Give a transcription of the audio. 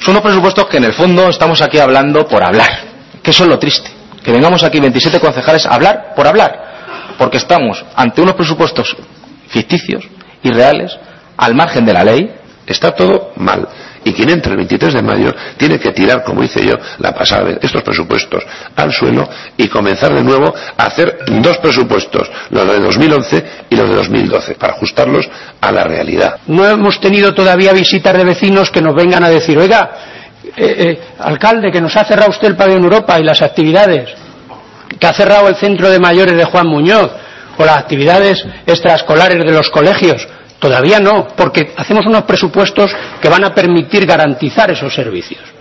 Son unos presupuestos que en el fondo estamos aquí hablando por hablar, que eso es lo triste, que vengamos aquí 27 concejales a hablar por hablar, porque estamos ante unos presupuestos ficticios, irreales, al margen de la ley. Está todo mal. Y quien entre el 23 de mayo tiene que tirar, como hice yo la pasada vez, estos presupuestos al suelo y comenzar de nuevo a hacer dos presupuestos, los de 2011 y los de 2012, para ajustarlos a la realidad. No hemos tenido todavía visitas de vecinos que nos vengan a decir, oiga, alcalde, que nos ha cerrado usted el pabellón Europa y las actividades, que ha cerrado el centro de mayores de Juan Muñoz o las actividades extraescolares de los colegios. Todavía no, porque hacemos unos presupuestos que van a permitir garantizar esos servicios.